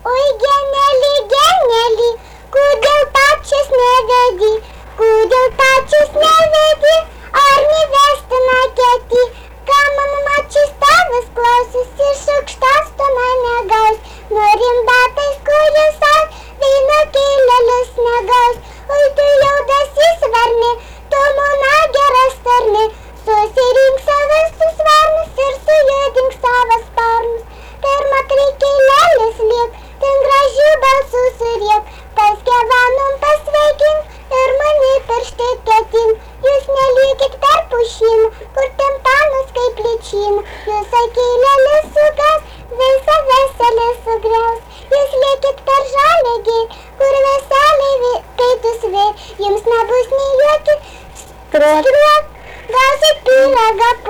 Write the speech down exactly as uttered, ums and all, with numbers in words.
Oi, geneli, geneli, kodėl pačias nevedi, kodėl pačias nevedi, ar nevestina keti, ką mano mačias tavas klausis ir šukštas tu mane gaus, norim batais kuris ant vyno kėlelis negaus, oi tu jaudasis varni, tu mano geras tarni, susirink savas susvarnus ir sujudink savas sparnus, pirma krikėlelis liek, ten gražių balsų suriek, paskevanom pasveikink ir mane pirštai ketin, jūs neliekit per pušynų, kur timpanas kaip ličynų, jūs akėlelis sugas, visą veselį sugriaus, jūs liekit per žaliagį, kur veseliai kaitus vėl, jums nebus nei jokį skruok, gausit pyragą